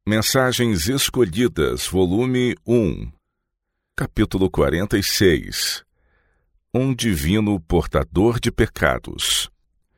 Mensagens Escolhidas, volume 1, capítulo 46. Um divino portador de pecados.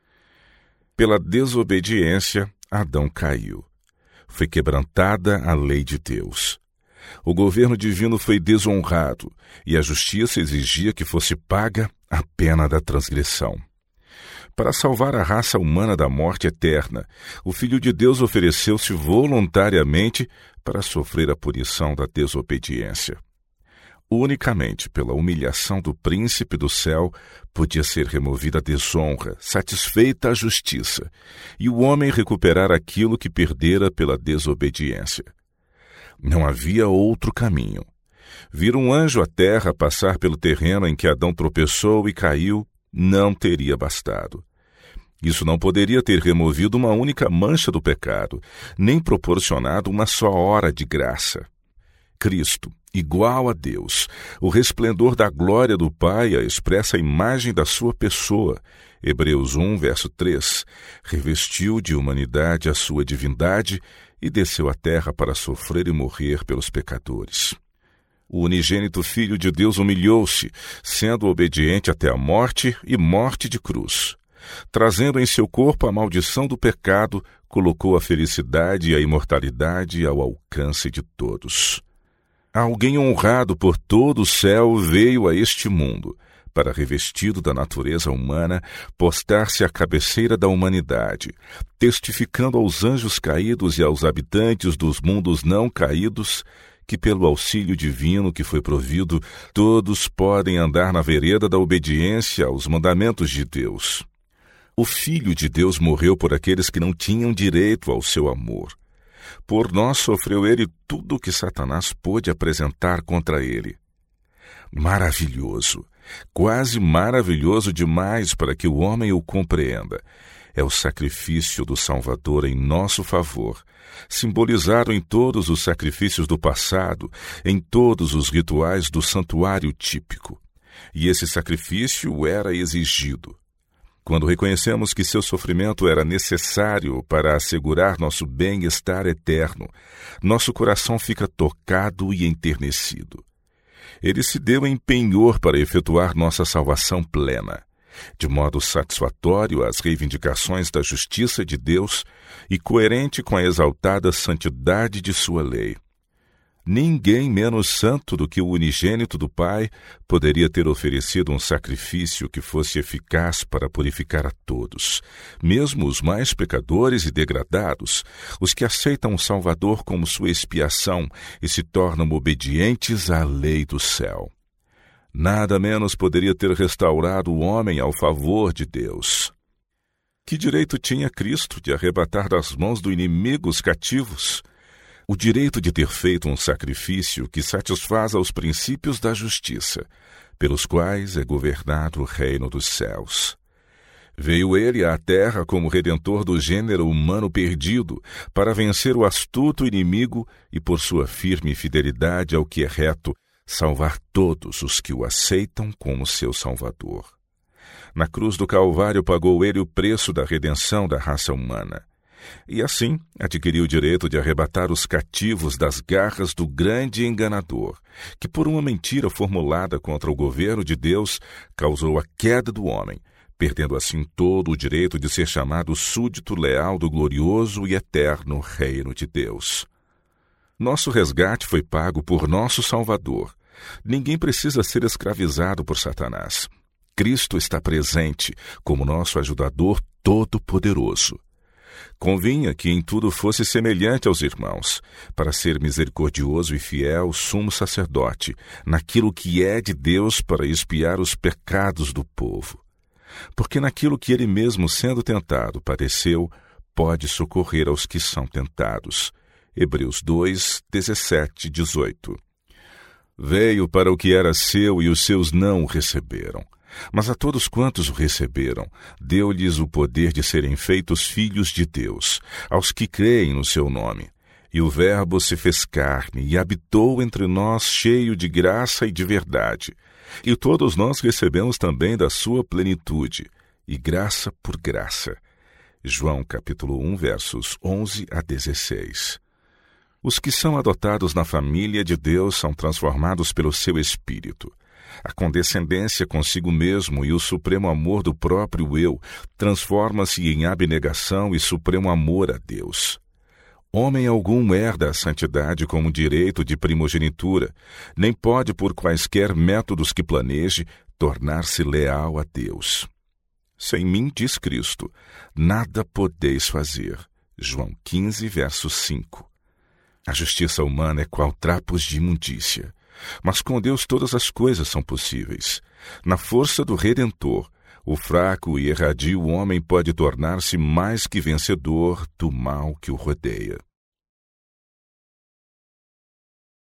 Pela desobediência, Adão caiu. Foi quebrantada a lei de Deus. O governo divino foi desonrado e a justiça exigia que fosse paga a pena da transgressão. Para salvar a raça humana da morte eterna, o Filho de Deus ofereceu-se voluntariamente para sofrer a punição da desobediência. Unicamente pela humilhação do príncipe do céu podia ser removida a desonra, satisfeita a justiça, e o homem recuperar aquilo que perdera pela desobediência. Não havia outro caminho. Vir um anjo à terra passar pelo terreno em que Adão tropeçou e caiu não teria bastado. Isso não poderia ter removido uma única mancha do pecado, nem proporcionado uma só hora de graça. Cristo, igual a Deus, o resplendor da glória do Pai, a expressa imagem da sua pessoa, Hebreus 1, verso 3, revestiu de humanidade a sua divindade e desceu à terra para sofrer e morrer pelos pecadores. O unigênito Filho de Deus humilhou-se, sendo obediente até a morte e morte de cruz. Trazendo em seu corpo a maldição do pecado, colocou a felicidade e a imortalidade ao alcance de todos. Alguém honrado por todo o céu veio a este mundo, para, revestido da natureza humana, postar-se à cabeceira da humanidade, testificando aos anjos caídos e aos habitantes dos mundos não caídos que, pelo auxílio divino que foi provido, todos podem andar na vereda da obediência aos mandamentos de Deus. O Filho de Deus morreu por aqueles que não tinham direito ao seu amor. Por nós sofreu ele tudo o que Satanás pôde apresentar contra ele. Maravilhoso, quase maravilhoso demais para que o homem o compreenda. É o sacrifício do Salvador em nosso favor, simbolizado em todos os sacrifícios do passado, em todos os rituais do santuário típico. E esse sacrifício era exigido. Quando reconhecemos que seu sofrimento era necessário para assegurar nosso bem-estar eterno, nosso coração fica tocado e enternecido. Ele se deu em penhor para efetuar nossa salvação plena, de modo satisfatório às reivindicações da justiça de Deus e coerente com a exaltada santidade de sua lei. Ninguém menos santo do que o unigênito do Pai poderia ter oferecido um sacrifício que fosse eficaz para purificar a todos, mesmo os mais pecadores e degradados, os que aceitam o Salvador como sua expiação e se tornam obedientes à lei do céu. Nada menos poderia ter restaurado o homem ao favor de Deus. Que direito tinha Cristo de arrebatar das mãos do inimigo os cativos? O direito de ter feito um sacrifício que satisfaz aos princípios da justiça, pelos quais é governado o reino dos céus. Veio ele à terra como redentor do gênero humano perdido, para vencer o astuto inimigo e, por sua firme fidelidade ao que é reto, salvar todos os que o aceitam como seu Salvador. Na cruz do Calvário pagou ele o preço da redenção da raça humana. E assim adquiriu o direito de arrebatar os cativos das garras do grande enganador, que por uma mentira formulada contra o governo de Deus causou a queda do homem, perdendo assim todo o direito de ser chamado súdito leal do glorioso e eterno reino de Deus. Nosso resgate foi pago por nosso Salvador. Ninguém precisa ser escravizado por Satanás. Cristo está presente como nosso ajudador todo-poderoso. Convinha que em tudo fosse semelhante aos irmãos, para ser misericordioso e fiel sumo sacerdote, naquilo que é de Deus para expiar os pecados do povo. Porque naquilo que ele mesmo, sendo tentado, padeceu, pode socorrer aos que são tentados. Hebreus 2, 17, 18. Veio para o que era seu e os seus não o receberam. Mas a todos quantos o receberam, deu-lhes o poder de serem feitos filhos de Deus, aos que creem no seu nome. E o Verbo se fez carne e habitou entre nós cheio de graça e de verdade. E todos nós recebemos também da sua plenitude, e graça por graça. João capítulo 1, versos 11 a 16. Os que são adotados na família de Deus são transformados pelo seu Espírito. A condescendência consigo mesmo e o supremo amor do próprio eu transforma-se em abnegação e supremo amor a Deus. Homem algum herda a santidade como direito de primogenitura, nem pode, por quaisquer métodos que planeje, tornar-se leal a Deus. Sem mim, diz Cristo, nada podeis fazer. João 15, verso 5. A justiça humana é qual trapos de imundícia, mas com Deus todas as coisas são possíveis. Na força do Redentor, o fraco e erradio homem pode tornar-se mais que vencedor do mal que o rodeia.